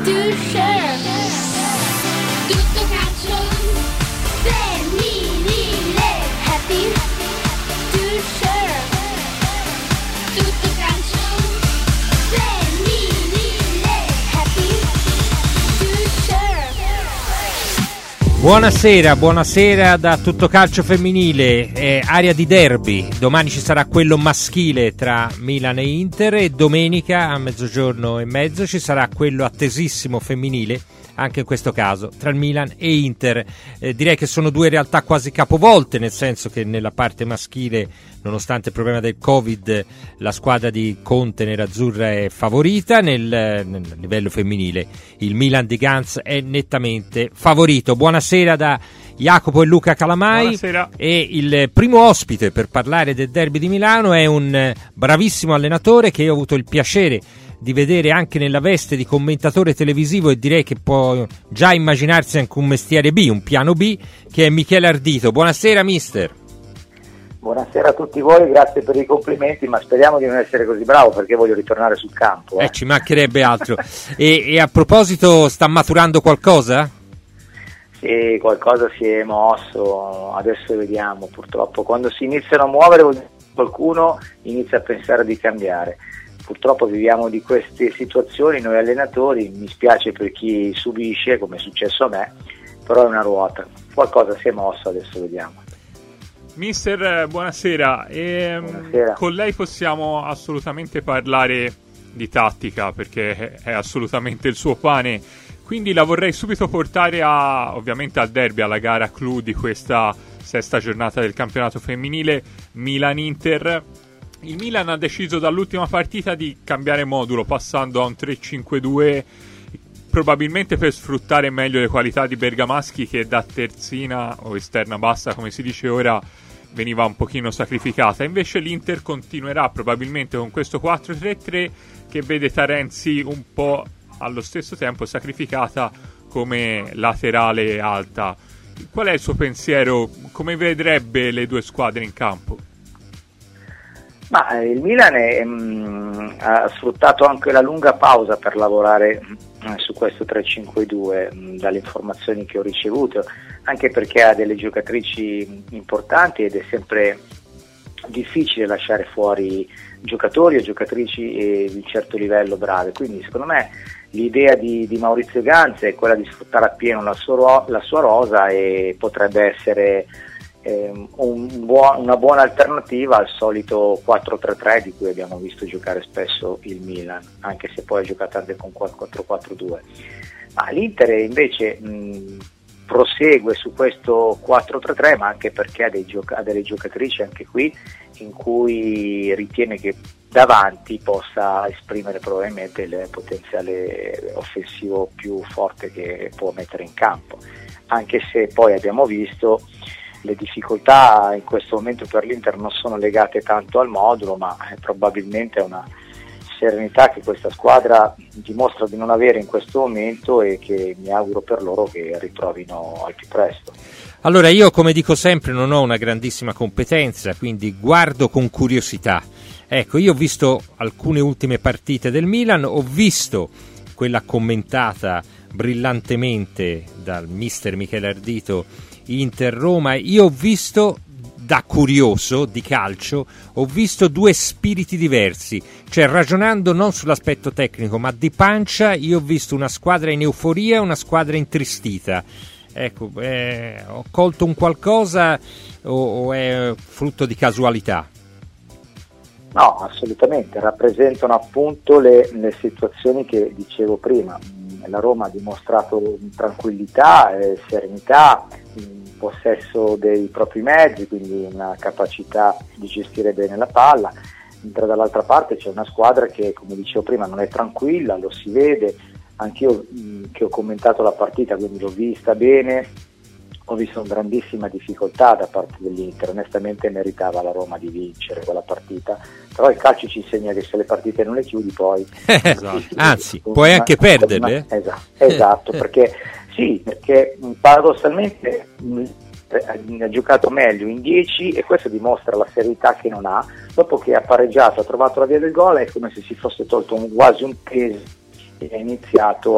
to share. Tutto calcio femminile. Happy to share. Tutto calcio femminile. Happy to share. Buonasera da Tutto Calcio Femminile, area di derby. Domani ci sarà quello maschile tra Milan e Inter e domenica a 12:30 ci sarà quello attesissimo femminile, anche in questo caso tra il Milan e Inter. Direi che sono due realtà quasi capovolte, nel senso che nella parte maschile, nonostante il problema del Covid, la squadra di Conte nerazzurra è favorita. Nel livello femminile il Milan di Ganz è nettamente favorito. Buonasera da Jacopo e Luca Calamai. Buonasera. E il primo ospite per parlare del derby di Milano è un bravissimo allenatore che io ho avuto il piacere di vedere anche nella veste di commentatore televisivo, e direi che può già immaginarsi anche un mestiere B, un piano B, che è Michele Ardito. Buonasera mister. Buonasera a tutti voi, grazie per i complimenti, ma speriamo di non essere così bravo, perché voglio ritornare sul campo. Ci mancherebbe altro. e a proposito, sta maturando qualcosa? Sì, qualcosa si è mosso, adesso vediamo. Purtroppo quando si iniziano a muovere qualcuno inizia a pensare di cambiare. Purtroppo viviamo di queste situazioni noi allenatori, mi spiace per chi subisce, come è successo a me, però è una ruota, qualcosa si è mosso, adesso vediamo. Mister, buonasera. Buonasera. Con lei possiamo assolutamente parlare di tattica, perché è assolutamente il suo pane, quindi la vorrei subito portare ovviamente al derby, alla gara clou di questa sesta giornata del campionato femminile Milan-Inter. Il Milan ha deciso dall'ultima partita di cambiare modulo, passando a un 3-5-2, probabilmente per sfruttare meglio le qualità di Bergamaschi, che da terzina o esterna bassa, come si dice ora, veniva un pochino sacrificata. Invece l'Inter continuerà probabilmente con questo 4-3-3 che vede Tarenzi un po' allo stesso tempo sacrificata come laterale alta. Qual è il suo pensiero? Come vedrebbe le due squadre in campo? Ma il Milan ha sfruttato anche la lunga pausa per lavorare su questo 3-5-2, dalle informazioni che ho ricevuto, anche perché ha delle giocatrici importanti ed è sempre difficile lasciare fuori giocatori o giocatrici di un certo livello brave. Quindi secondo me l'idea di Maurizio Ganz è quella di sfruttare appieno la sua rosa, e potrebbe essere una buona alternativa al solito 4-3-3 di cui abbiamo visto giocare spesso il Milan, anche se poi ha giocato anche con 4-4-2. Ma l'Inter invece prosegue su questo 4-3-3, ma anche perché ha delle giocatrici anche qui in cui ritiene che davanti possa esprimere probabilmente il potenziale offensivo più forte che può mettere in campo, anche se poi abbiamo visto le difficoltà in questo momento per l'Inter non sono legate tanto al modulo, ma probabilmente a una serenità che questa squadra dimostra di non avere in questo momento, e che mi auguro per loro che ritrovino al più presto. Allora, io come dico sempre non ho una grandissima competenza, quindi guardo con curiosità. Ecco, io ho visto alcune ultime partite del Milan, ho visto quella commentata brillantemente dal mister Michele Ardito, Inter-Roma. Io ho visto, da curioso di calcio, ho visto due spiriti diversi, cioè ragionando non sull'aspetto tecnico ma di pancia, io ho visto una squadra in euforia e una squadra intristita. Ecco, ho colto un qualcosa o è frutto di casualità? No, assolutamente, rappresentano appunto le situazioni che dicevo prima. La Roma ha dimostrato tranquillità, serenità, possesso dei propri mezzi, quindi una capacità di gestire bene la palla, mentre dall'altra parte c'è una squadra che, come dicevo prima, non è tranquilla, lo si vede. Anch'io che ho commentato la partita, quindi l'ho vista bene, ho visto una grandissima difficoltà da parte dell'Inter. Onestamente meritava la Roma di vincere quella partita, però il calcio ci insegna che se le partite non le chiudi poi anzi puoi anche perderle. Esatto, perché paradossalmente ha giocato meglio in 10, e questo dimostra la serietà che non ha. Dopo che ha pareggiato, ha trovato la via del gol, è come se si fosse tolto quasi un peso che ha iniziato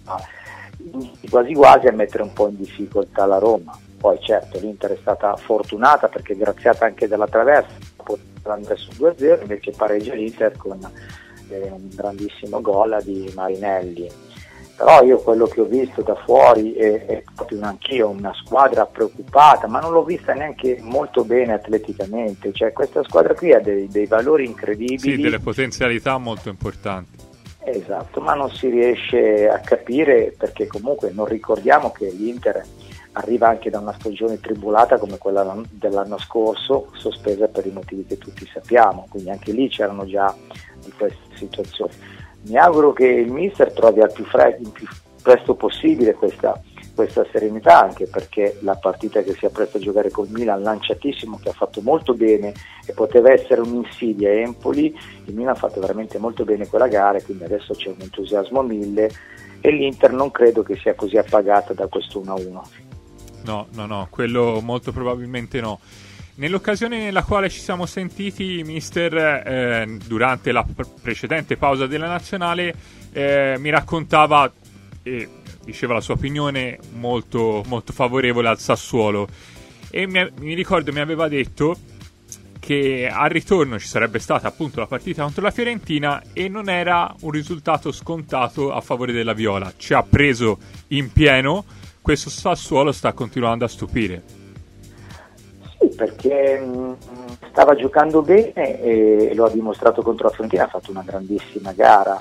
quasi quasi a mettere un po' in difficoltà la Roma. Poi certo l'Inter è stata fortunata perché graziata anche dalla traversa poteva andare su 2-0, invece pareggia l'Inter con un grandissimo gol di Marinelli. Però io quello che ho visto da fuori è proprio anch'io una squadra preoccupata, ma non l'ho vista neanche molto bene atleticamente, cioè questa squadra qui ha dei valori incredibili. Sì, delle potenzialità molto importanti. Esatto, ma non si riesce a capire perché comunque non ricordiamo che l'Inter arriva anche da una stagione tribulata come quella dell'anno scorso, sospesa per i motivi che tutti sappiamo, quindi anche lì c'erano già di queste situazioni. Mi auguro che il mister trovi il più presto possibile questa serenità, anche perché la partita che si appresta a giocare col Milan, lanciatissimo, che ha fatto molto bene e poteva essere un'insidia a Empoli, il Milan ha fatto veramente molto bene quella gara, quindi adesso c'è un entusiasmo a 1000 e l'Inter non credo che sia così appagata da questo 1-1. No, quello molto probabilmente no. Nell'occasione nella quale ci siamo sentiti, mister, durante la precedente pausa della nazionale, mi raccontava e diceva la sua opinione molto, molto favorevole al Sassuolo e mi ricordo mi aveva detto che al ritorno ci sarebbe stata appunto la partita contro la Fiorentina e non era un risultato scontato a favore della Viola. Ci ha preso in pieno, questo Sassuolo sta continuando a stupire. Sì, perché stava giocando bene e lo ha dimostrato contro la Fiorentina, ha fatto una grandissima gara.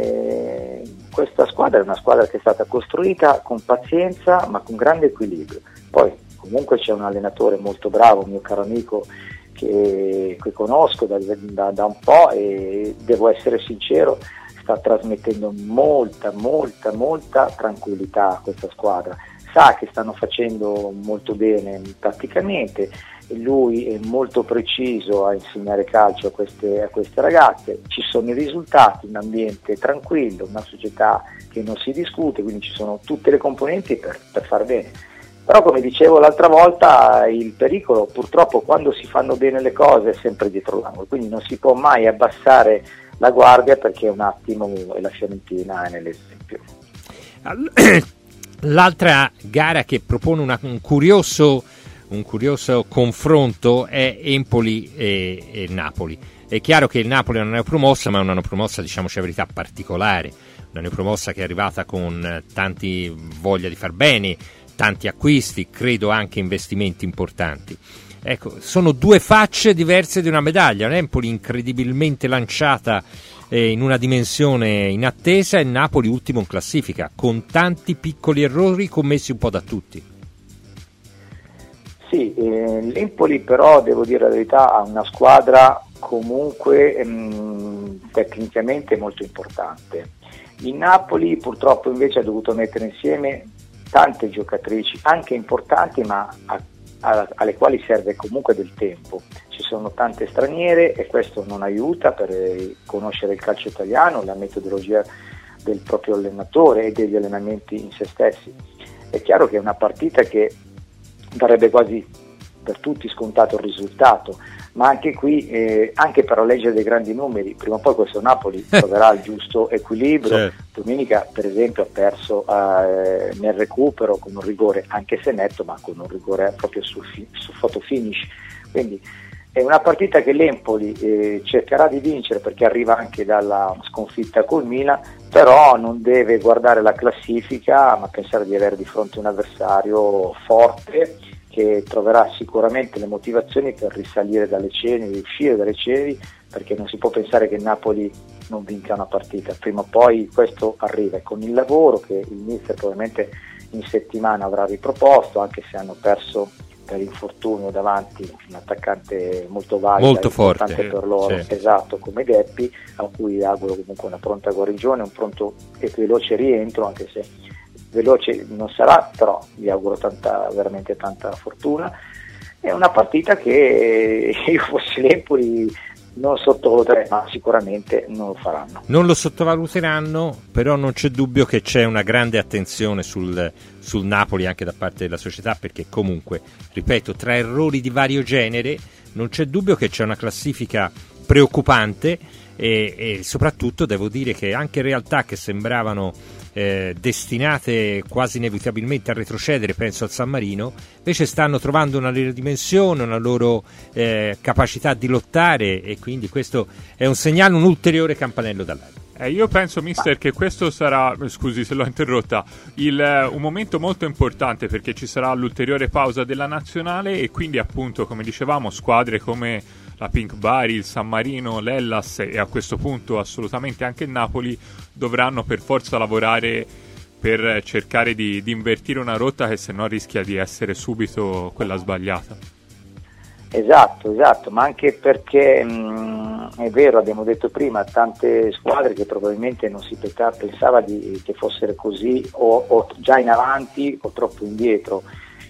Questa squadra è una squadra che è stata costruita con pazienza ma con grande equilibrio. Poi comunque c'è un allenatore molto bravo, un mio caro amico che conosco da un po' e devo essere sincero, sta trasmettendo molta tranquillità a questa squadra. Sa che stanno facendo molto bene tatticamente e lui è molto preciso a insegnare calcio a queste ragazze, ci sono i risultati, un ambiente tranquillo, una società che non si discute, quindi ci sono tutte le componenti per far bene. Però come dicevo l'altra volta, il pericolo purtroppo quando si fanno bene le cose è sempre dietro l'angolo, quindi non si può mai abbassare la guardia perché un attimo la Fiorentina è nell'esempio. L'altra gara che propone un curioso confronto è Empoli e Napoli. È chiaro che il Napoli è una neopromossa, ma è una neopromossa, diciamoci la verità, particolare, una neopromossa che è arrivata con tanti voglia di far bene, tanti acquisti, credo anche investimenti importanti. Ecco, sono due facce diverse di una medaglia. L'Empoli incredibilmente lanciata in una dimensione inattesa e il Napoli ultimo in classifica, con tanti piccoli errori commessi un po' da tutti. Sì, l'Empoli però, devo dire la verità, ha una squadra comunque tecnicamente molto importante. Il Napoli purtroppo invece ha dovuto mettere insieme tante giocatrici, anche importanti, ma alle quali serve comunque del tempo. Ci sono tante straniere e questo non aiuta per conoscere il calcio italiano, la metodologia del proprio allenatore e degli allenamenti in se stessi. È chiaro che è una partita che darebbe quasi per tutti scontato il risultato, ma anche qui, anche per la legge dei grandi numeri, prima o poi questo Napoli troverà il giusto equilibrio. Certo. Domenica per esempio ha perso nel recupero con un rigore, anche se netto, ma con un rigore proprio su photo finish, quindi è una partita che l'Empoli cercherà di vincere perché arriva anche dalla sconfitta col Milan, però non deve guardare la classifica ma pensare di avere di fronte un avversario forte che troverà sicuramente le motivazioni per risalire dalle ceneri, uscire dalle ceneri, perché non si può pensare che il Napoli non vinca una partita, prima o poi questo arriva, e con il lavoro che il mister probabilmente in settimana avrà riproposto, anche se hanno perso per infortunio davanti un attaccante molto valido, molto forte per loro, sì. Esatto, come Geppi, a cui auguro comunque una pronta guarigione, un pronto e veloce rientro, anche se veloce non sarà, però vi auguro veramente tanta fortuna. È una partita che io fossi l'Empoli non sottovaluterei, ma sicuramente non lo faranno. Non lo sottovaluteranno, però non c'è dubbio che c'è una grande attenzione sul Napoli anche da parte della società, perché comunque, ripeto, tra errori di vario genere non c'è dubbio che c'è una classifica preoccupante e soprattutto devo dire che anche realtà che sembravano destinate quasi inevitabilmente a retrocedere, penso al San Marino, invece stanno trovando una loro dimensione, una loro capacità di lottare, e quindi questo è un segnale, un ulteriore campanello d'allarme. Io penso, mister, che questo sarà, scusi se l'ho interrotta, un momento molto importante, perché ci sarà l'ulteriore pausa della nazionale e quindi appunto, come dicevamo, squadre come la Pink Bari, il San Marino, l'Hellas e a questo punto assolutamente anche il Napoli dovranno per forza lavorare per cercare di invertire una rotta che sennò rischia di essere subito quella sbagliata. Esatto, ma anche perché è vero, abbiamo detto prima, tante squadre che probabilmente non si pensava che fossero così o già in avanti o troppo indietro.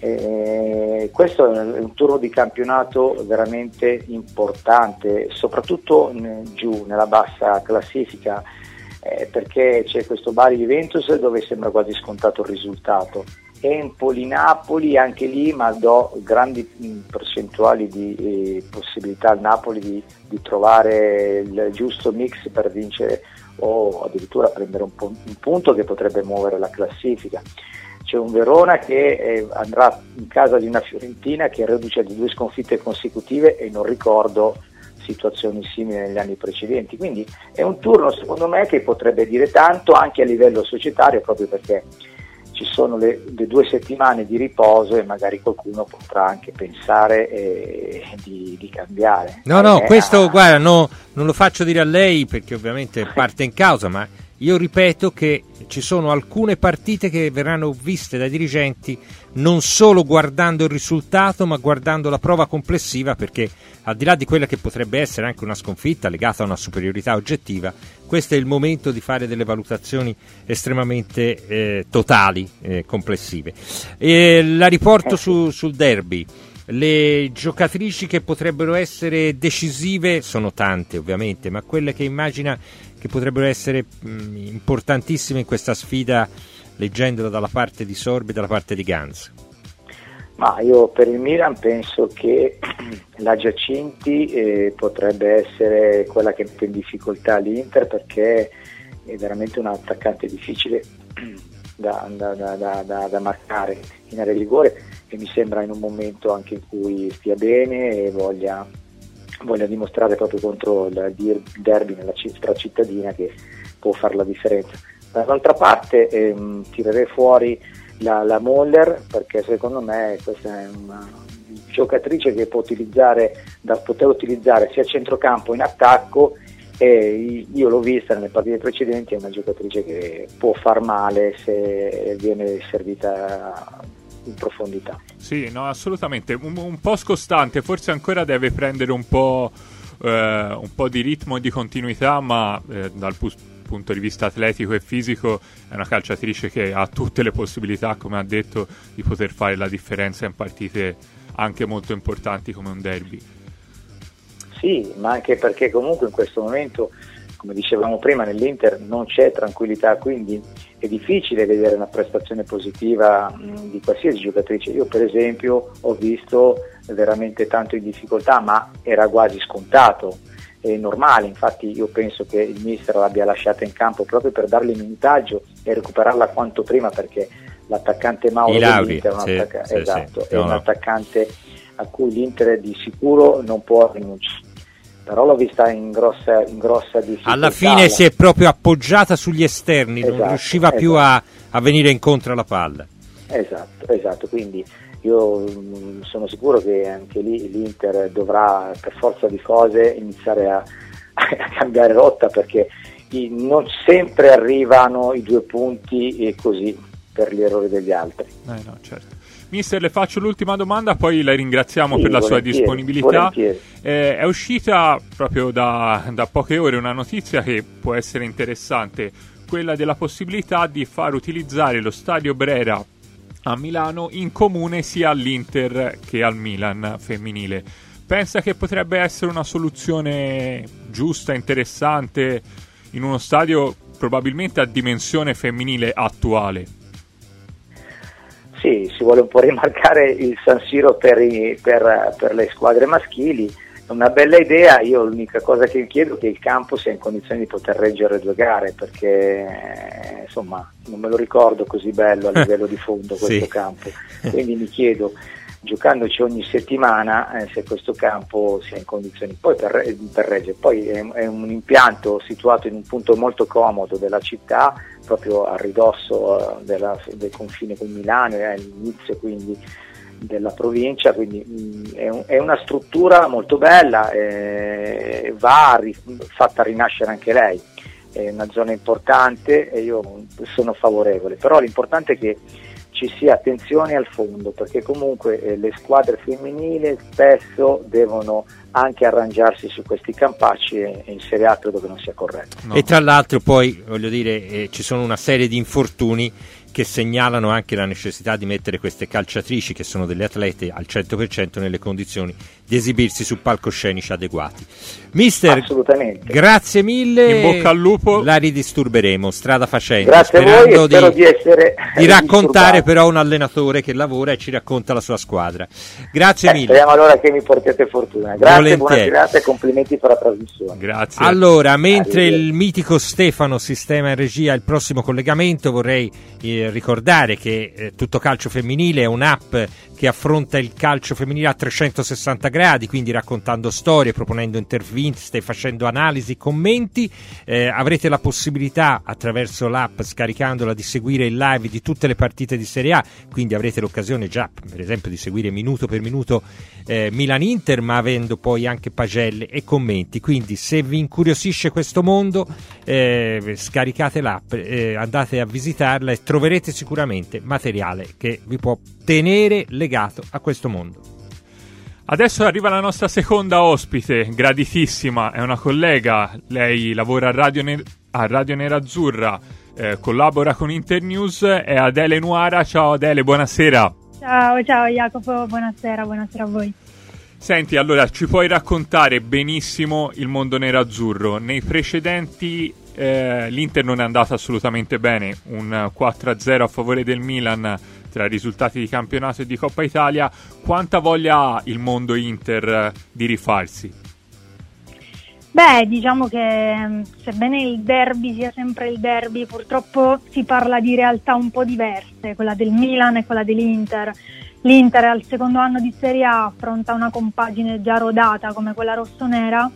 Questo è un turno di campionato veramente importante, soprattutto giù nella bassa classifica, perché c'è questo Bari-Juventus dove sembra quasi scontato il risultato. Empoli-Napoli anche lì, ma do grandi percentuali di possibilità al Napoli di trovare il giusto mix per vincere o addirittura prendere un punto che potrebbe muovere la classifica. C'è un Verona che andrà in casa di una Fiorentina che è reduce di 2 sconfitte consecutive e non ricordo situazioni simili negli anni precedenti, quindi è un turno secondo me che potrebbe dire tanto anche a livello societario, proprio perché ci sono le 2 settimane di riposo e magari qualcuno potrà anche pensare di cambiare. Questo guarda, non lo faccio dire a lei perché ovviamente parte in causa, ma io ripeto che ci sono alcune partite che verranno viste dai dirigenti non solo guardando il risultato, ma guardando la prova complessiva, perché al di là di quella che potrebbe essere anche una sconfitta legata a una superiorità oggettiva, questo è il momento di fare delle valutazioni estremamente totali, complessive. La riporto sul derby. Le giocatrici che potrebbero essere decisive sono tante ovviamente, ma quelle che immagina che potrebbero essere importantissime in questa sfida, leggendolo dalla parte di Sorbi e dalla parte di Gans. Ma io per il Milan penso che la Giacinti potrebbe essere quella che mette in difficoltà l'Inter, perché è veramente un attaccante difficile da marcare in area di rigore, e mi sembra in un momento anche in cui stia bene e voglia dimostrare proprio contro il derby nella città cittadina che può fare la differenza. Dall'altra parte tirerei fuori la Moller, perché secondo me questa è una giocatrice che può poter utilizzare sia a centrocampo in attacco, e io l'ho vista nelle partite precedenti, è una giocatrice che può far male se viene servita in profondità. Sì, no, assolutamente, un po' scostante, forse ancora deve prendere un po' di ritmo e di continuità, ma dal punto di vista atletico e fisico è una calciatrice che ha tutte le possibilità, come ha detto, di poter fare la differenza in partite anche molto importanti come un derby. Sì, ma anche perché comunque in questo momento, come dicevamo prima, nell'Inter non c'è tranquillità, quindi è difficile vedere una prestazione positiva di qualsiasi giocatrice. Io per esempio ho visto veramente tanto in difficoltà, ma era quasi scontato, è normale. Infatti io penso che il mister l'abbia lasciata in campo proprio per darle minutaggio e recuperarla quanto prima, perché l'attaccante Mauro dell'Inter è un attaccante a cui l'Inter di sicuro non può rinunciare. Però l'ho vista in grossa difficoltà. Alla fine si è proprio appoggiata sugli esterni, non riusciva più a venire incontro alla palla. Esatto, quindi io sono sicuro che anche lì l'Inter dovrà per forza di cose iniziare a cambiare rotta, perché non sempre arrivano i 2 punti così per gli errori degli altri. No, certo. Mister, le faccio l'ultima domanda, poi la ringraziamo per la sua disponibilità. È uscita proprio da poche ore una notizia che può essere interessante, quella della possibilità di far utilizzare lo stadio Brera a Milano in comune sia all'Inter che al Milan femminile. Pensa che potrebbe essere una soluzione giusta, interessante, in uno stadio probabilmente a dimensione femminile attuale? Sì, si vuole un po' rimarcare il San Siro per le squadre maschili, una bella idea. Io l'unica cosa che chiedo è che il campo sia in condizioni di poter reggere 2 gare, perché insomma non me lo ricordo così bello a livello di fondo questo Sì. campo, quindi mi chiedo, giocandoci ogni settimana, se questo campo sia in condizioni poi per reggere. Poi è un impianto situato in un punto molto comodo della città, proprio a ridosso del confine con Milano, è all'inizio quindi della provincia, quindi è una struttura molto bella, va fatta rinascere anche lei, è una zona importante e io sono favorevole, però l'importante è che ci sia attenzione al fondo, perché comunque le squadre femminili spesso devono anche arrangiarsi su questi campacci e in Serie A credo che non sia corretto. No. E tra l'altro poi, voglio dire, ci sono una serie di infortuni che segnalano anche la necessità di mettere queste calciatrici, che sono delle atlete al 100%, nelle condizioni di esibirsi su palcoscenici adeguati. Mister, Assolutamente. grazie mille. In bocca al lupo. La ridisturberemo strada facendo. Grazie a voi e sperando spero di essere di raccontare disturbato. però un allenatore che lavora e ci racconta la sua squadra. Grazie mille. Speriamo allora che mi portiate fortuna. Grazie, buona Volentieri. serata e complimenti per la trasmissione. Grazie. Allora, mentre Arrivederci. il mitico Stefano sistema in regia il prossimo collegamento, vorrei ricordare che Tutto Calcio Femminile è un'app che affronta il calcio femminile a 360 gradi, quindi raccontando storie, proponendo interviste, facendo analisi, commenti. Avrete la possibilità, attraverso l'app, scaricandola, di seguire il live di tutte le partite di Serie A, quindi avrete l'occasione già, per esempio, di seguire minuto per minuto Milan-Inter, ma avendo poi anche pagelle e commenti. Quindi se vi incuriosisce questo mondo, scaricate l'app, andate a visitarla e troverete sicuramente materiale che vi può tenere legato a questo mondo. Adesso arriva la nostra seconda ospite, graditissima, è una collega, lei lavora a Radio Nerazzurra, collabora con Internews, è Adele Nuara. Ciao Adele, buonasera. Ciao Jacopo, buonasera a voi. Senti, allora, ci puoi raccontare benissimo il mondo nerazzurro? Nei precedenti l'Inter non è andata assolutamente bene, un 4-0 a favore del Milan tra risultati di campionato e di Coppa Italia. Quanta voglia ha il mondo Inter di rifarsi? Beh, diciamo che sebbene il derby sia sempre il derby, purtroppo si parla di realtà un po' diverse, quella del Milan e quella dell'Inter. L'Inter al secondo anno di Serie A affronta una compagine già rodata come quella rossonera,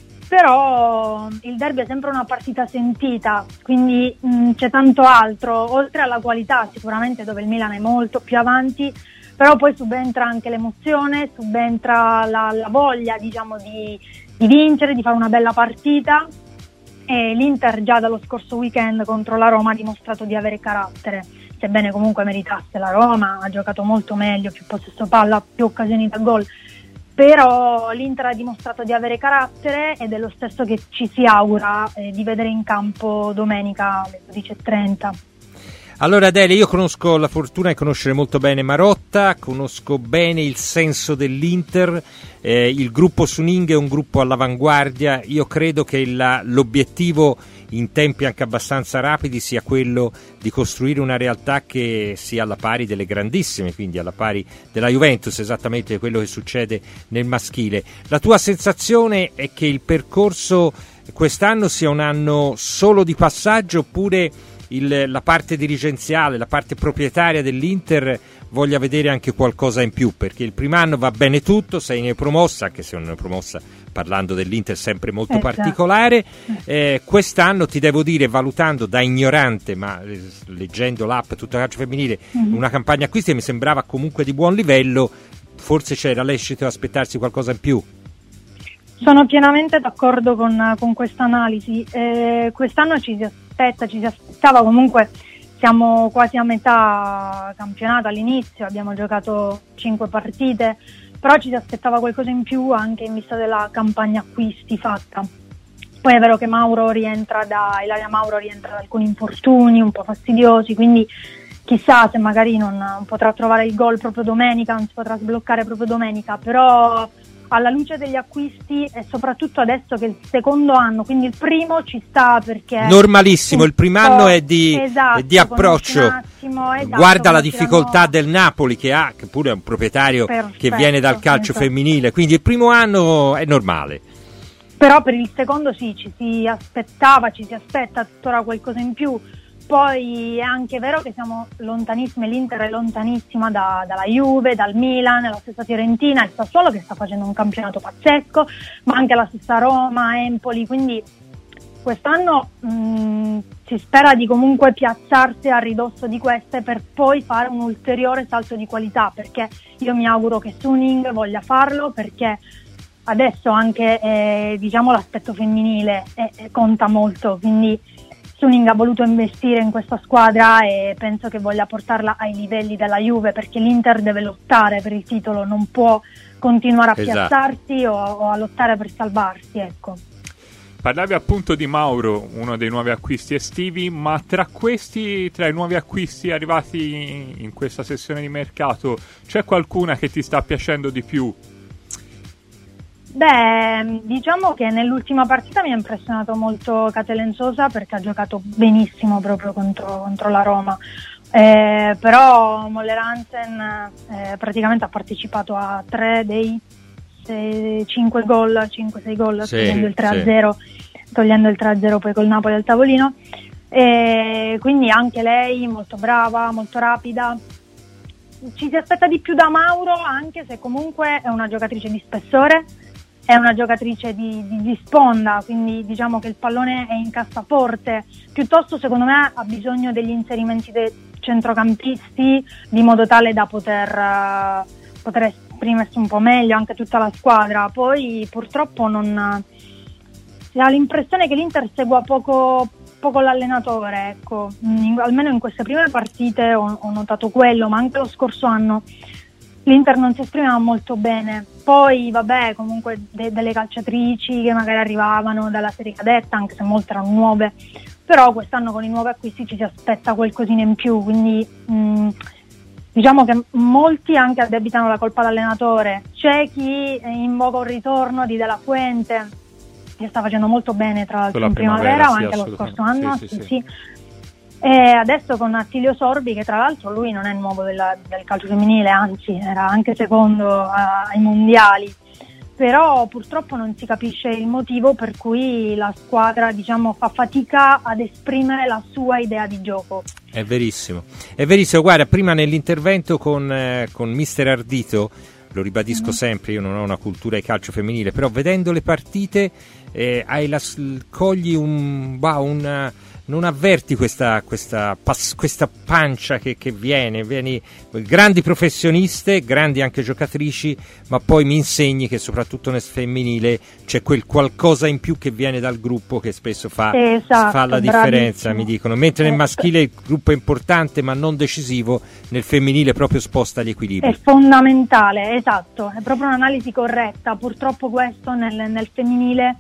però il derby è sempre una partita sentita, quindi c'è tanto altro, oltre alla qualità sicuramente, dove il Milan è molto più avanti, però poi subentra anche l'emozione, subentra la voglia, diciamo, di vincere, di fare una bella partita, e l'Inter già dallo scorso weekend contro la Roma ha dimostrato di avere carattere, sebbene comunque meritasse la Roma, ha giocato molto meglio, più possesso palla, più occasioni da gol. Però l'Inter ha dimostrato di avere carattere ed è lo stesso che ci si augura di vedere in campo domenica alle 12:30. Allora Adele, io conosco la fortuna di conoscere molto bene Marotta, conosco bene il senso dell'Inter, il gruppo Suning è un gruppo all'avanguardia, io credo che l'obiettivo in tempi anche abbastanza rapidi sia quello di costruire una realtà che sia alla pari delle grandissime, quindi alla pari della Juventus, esattamente quello che succede nel maschile. La tua sensazione è che il percorso quest'anno sia un anno solo di passaggio, oppure la parte dirigenziale, la parte proprietaria dell'Inter voglia vedere anche qualcosa in più? Perché il primo anno va bene tutto, sei neopromossa, anche se non è promossa, parlando dell'Inter sempre molto particolare, quest'anno ti devo dire, valutando da ignorante, ma leggendo l'app Tutto Calcio Femminile, una campagna acquisti mi sembrava comunque di buon livello, forse c'era lecito aspettarsi qualcosa in più. Sono pienamente d'accordo con questa analisi. Quest'anno ci si aspettava, comunque siamo quasi a metà campionato, all'inizio abbiamo giocato 5 partite, però ci si aspettava qualcosa in più anche in vista della campagna acquisti fatta. Poi è vero che Ilaria Mauro rientra da alcuni infortuni un po' fastidiosi, quindi chissà se magari non potrà trovare il gol proprio domenica, non si potrà sbloccare proprio domenica, però alla luce degli acquisti e soprattutto adesso che è il secondo anno, quindi il primo ci sta perché normalissimo, il primo anno è di approccio, guarda la difficoltà del Napoli che pure è un proprietario che viene dal calcio femminile, quindi il primo anno è normale. Però per il secondo sì, ci si aspetta tuttora qualcosa in più. Poi è anche vero che siamo lontanissime, l'Inter è lontanissima dalla Juve, dal Milan, la stessa Fiorentina, il Sassuolo che sta facendo un campionato pazzesco, ma anche la stessa Roma, Empoli, quindi quest'anno si spera di comunque piazzarsi a ridosso di queste per poi fare un ulteriore salto di qualità, perché io mi auguro che Suning voglia farlo, perché adesso anche l'aspetto femminile conta molto, quindi Suning ha voluto investire in questa squadra e penso che voglia portarla ai livelli della Juve, perché l'Inter deve lottare per il titolo, non può continuare a piazzarsi o a lottare per salvarsi, ecco. Parlavi appunto di Mauro, uno dei nuovi acquisti estivi, ma tra i nuovi acquisti arrivati in questa sessione di mercato c'è qualcuna che ti sta piacendo di più? Beh, diciamo che nell'ultima partita mi ha impressionato molto Catelenzosa, perché ha giocato benissimo proprio contro la Roma, però Moller Hansen praticamente ha partecipato a 3 dei 5 gol, 5-6 gol, togliendo il 3-0 poi col Napoli al tavolino, quindi anche lei molto brava, molto rapida. Ci si aspetta di più da Mauro, anche se comunque è una giocatrice di spessore, è una giocatrice di sponda, quindi diciamo che il pallone è in cassaforte, piuttosto secondo me ha bisogno degli inserimenti dei centrocampisti, di modo tale da poter esprimersi un po' meglio anche tutta la squadra. Poi purtroppo si ha l'impressione che l'Inter segua poco l'allenatore, ecco. Almeno in queste prime partite ho notato quello, ma anche lo scorso anno l'Inter non si esprimeva molto bene. Poi vabbè, comunque delle calciatrici che magari arrivavano dalla serie cadetta, anche se molte erano nuove, però quest'anno con i nuovi acquisti ci si aspetta qualcosina in più, quindi diciamo che molti anche addebitano la colpa all'allenatore. C'è chi invoca un ritorno di De La Fuente, che sta facendo molto bene tra l'altro in primavera, ma anche lo scorso anno, sì. E adesso con Attilio Sorbi, che tra l'altro lui non è nuovo del calcio femminile, anzi era anche secondo ai mondiali, però purtroppo non si capisce il motivo per cui la squadra fa fatica ad esprimere la sua idea di gioco. È verissimo, guarda, prima nell'intervento con Mister Ardito, lo ribadisco sempre, io non ho una cultura di calcio femminile, però vedendo le partite cogli non avverti questa pancia che vieni grandi professioniste, grandi anche giocatrici, ma poi mi insegni che soprattutto nel femminile c'è quel qualcosa in più che viene dal gruppo che spesso fa la differenza, mi dicono, mentre nel maschile il gruppo è importante ma non decisivo, nel femminile proprio sposta gli equilibri. È fondamentale, esatto, è proprio un'analisi corretta. Purtroppo questo nel femminile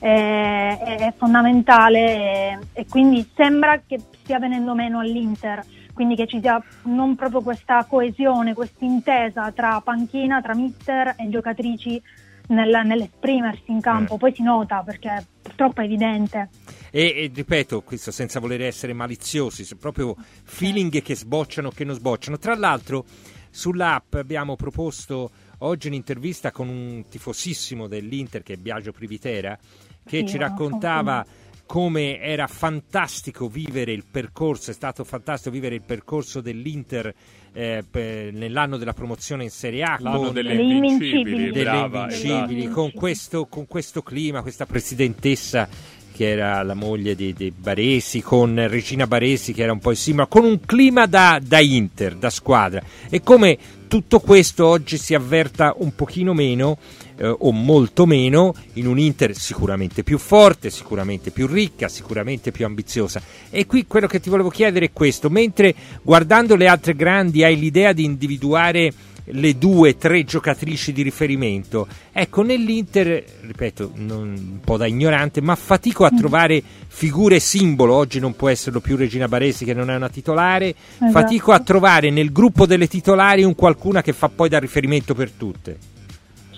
è fondamentale e quindi sembra che stia venendo meno all'Inter, quindi che ci sia non proprio questa coesione, questa intesa tra panchina, tra mister e giocatrici nell'esprimersi in campo. Poi si nota, perché purtroppo è evidente. E ripeto, questo senza voler essere maliziosi, sono proprio feeling che sbocciano, che non sbocciano. Tra l'altro sull'app abbiamo proposto oggi un'intervista con un tifosissimo dell'Inter, che è Biagio Privitera, che ci raccontava come era fantastico vivere il percorso, è stato fantastico vivere il percorso dell'Inter nell'anno della promozione in Serie A, l'anno delle invincibili, con questo clima, questa presidentessa che era la moglie di Baresi, con Regina Baresi che era un po' insieme, con un clima da Inter, da squadra, e come tutto questo oggi si avverta un pochino meno o molto meno in un Inter sicuramente più forte, sicuramente più ricca, sicuramente più ambiziosa. E qui quello che ti volevo chiedere è questo: mentre guardando le altre grandi hai l'idea di individuare le 2-3 giocatrici di riferimento, ecco, nell'Inter, ripeto, un po' da ignorante, ma fatico a trovare figure simbolo. Oggi non può esserlo più Regina Baresi, che non è una titolare, fatico a trovare nel gruppo delle titolari qualcuna che fa poi da riferimento per tutte.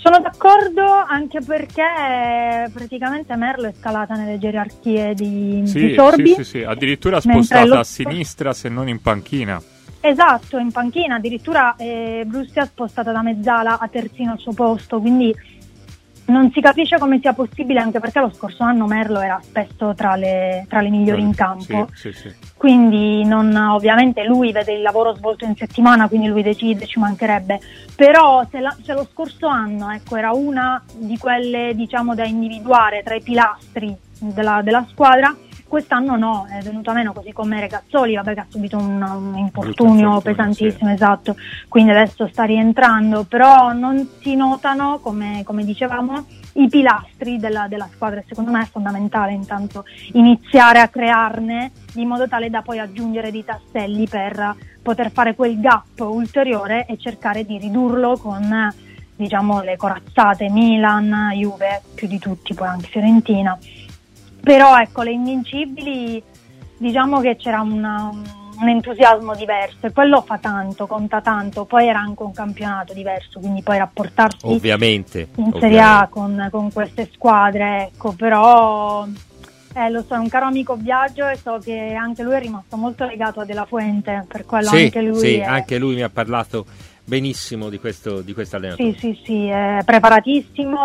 Sono d'accordo, anche perché praticamente Merlo è scalata nelle gerarchie di Sorbi. Sì, addirittura mentre spostata a sinistra, se non in panchina. Esatto, in panchina, addirittura Brussi ha spostata da mezzala a terzino al suo posto, quindi non si capisce come sia possibile, anche perché lo scorso anno Merlo era spesso tra le migliori in campo. Sì. Quindi ovviamente lui vede il lavoro svolto in settimana, quindi lui decide, ci mancherebbe, però se lo scorso anno, ecco, era una di quelle, diciamo, da individuare tra i pilastri della squadra, quest'anno no, è venuto meno, così come Regazzoli, vabbè, che ha subito un infortunio pesantissimo, sì. Esatto, quindi adesso sta rientrando, però non si notano, come dicevamo, i pilastri della squadra, e secondo me è fondamentale intanto iniziare a crearne in modo tale da poi aggiungere dei tasselli per poter fare quel gap ulteriore e cercare di ridurlo con, diciamo, le corazzate Milan, Juve, più di tutti, poi anche Fiorentina. Però ecco, le invincibili, diciamo che c'era un entusiasmo diverso, e quello fa tanto, conta tanto. Poi era anche un campionato diverso, quindi poi rapportarsi ovviamente in Serie A con queste squadre, ecco. Però lo so, è un caro amico Biagio, e so che anche lui è rimasto molto legato a De La Fuente, per quello anche lui mi ha parlato benissimo di questo allenatore. Sì, è preparatissimo,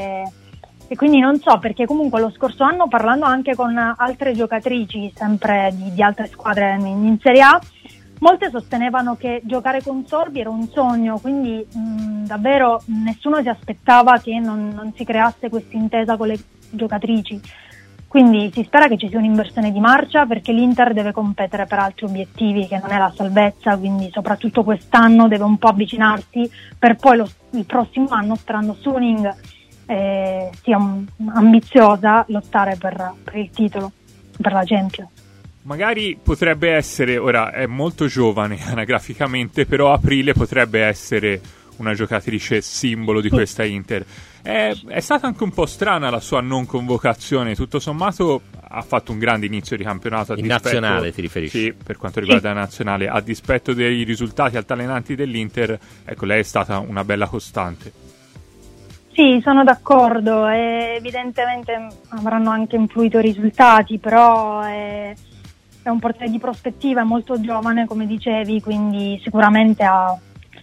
e quindi non so, perché comunque lo scorso anno, parlando anche con altre giocatrici sempre di altre squadre in Serie A, molte sostenevano che giocare con Sorbi era un sogno, quindi davvero nessuno si aspettava che non si creasse questa intesa con le giocatrici. Quindi si spera che ci sia un'inversione di marcia, perché l'Inter deve competere per altri obiettivi, che non è la salvezza, quindi soprattutto quest'anno deve un po' avvicinarsi, per poi il prossimo anno, sperando Suning sia ambiziosa, lottare per il titolo, per la Champions. Magari potrebbe essere, ora è molto giovane anagraficamente, però Aprile potrebbe essere una giocatrice simbolo di questa Inter. È stata anche un po' strana la sua non convocazione, tutto sommato ha fatto un grande inizio di campionato. In nazionale ti riferisci? Sì, per quanto riguarda la nazionale, a dispetto dei risultati altalenanti dell'Inter, ecco, lei è stata una bella costante. Sì, sono d'accordo, evidentemente avranno anche influito i risultati, però è un portiere di prospettiva, è molto giovane, come dicevi, quindi sicuramente ha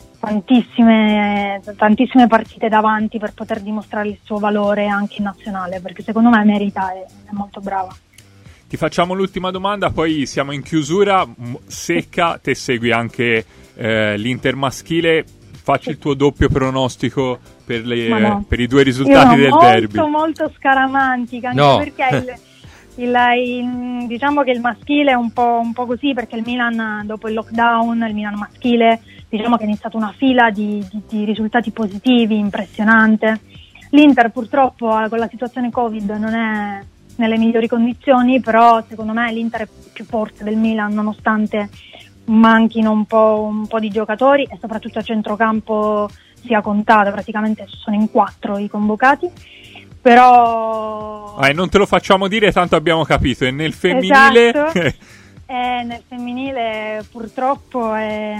tantissime partite davanti per poter dimostrare il suo valore anche in nazionale, perché secondo me merita, è molto brava. Ti facciamo l'ultima domanda, poi siamo in chiusura. Secca, te segui anche l'Inter maschile, facci il tuo doppio pronostico per i due risultati del derby. Molto scaramantica, anche perché diciamo che il maschile è un po' così, perché il Milan, dopo il lockdown, il Milan maschile, diciamo che è iniziata una fila di risultati positivi, impressionante. L'Inter purtroppo con la situazione Covid non è nelle migliori condizioni, però secondo me l'Inter è più forte del Milan, nonostante manchino un po' di giocatori, e soprattutto a centrocampo sia contata, praticamente sono in 4 i convocati. Però non te lo facciamo dire, tanto abbiamo capito. E nel femminile, esatto. Nel femminile purtroppo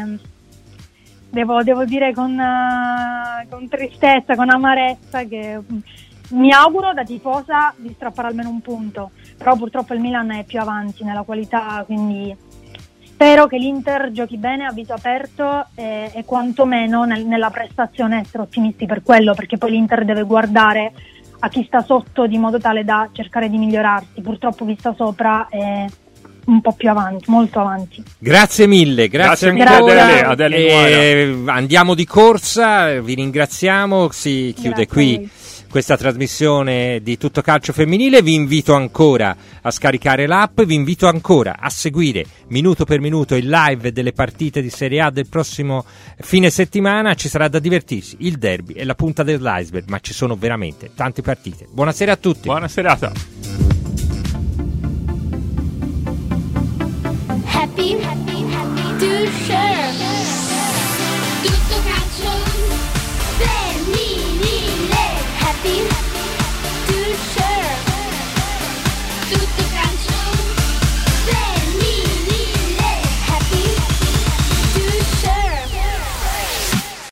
devo dire con tristezza, con amarezza, che mi auguro da tifosa di strappare almeno un punto, però purtroppo il Milan è più avanti nella qualità, quindi spero che l'Inter giochi bene a viso aperto e quantomeno nella prestazione essere ottimisti per quello, perché poi l'Inter deve guardare a chi sta sotto di modo tale da cercare di migliorarsi. Purtroppo chi sta sopra è un po' più avanti, molto avanti. Grazie mille, grazie ancora. Adele andiamo di corsa, vi ringraziamo, si chiude qui questa trasmissione di Tutto Calcio Femminile. Vi invito ancora a scaricare l'app, vi invito ancora a seguire minuto per minuto il live delle partite di Serie A del prossimo fine settimana. Ci sarà da divertirsi, il derby è la punta dell'iceberg, ma ci sono veramente tante partite. Buonasera a tutti. Buona serata.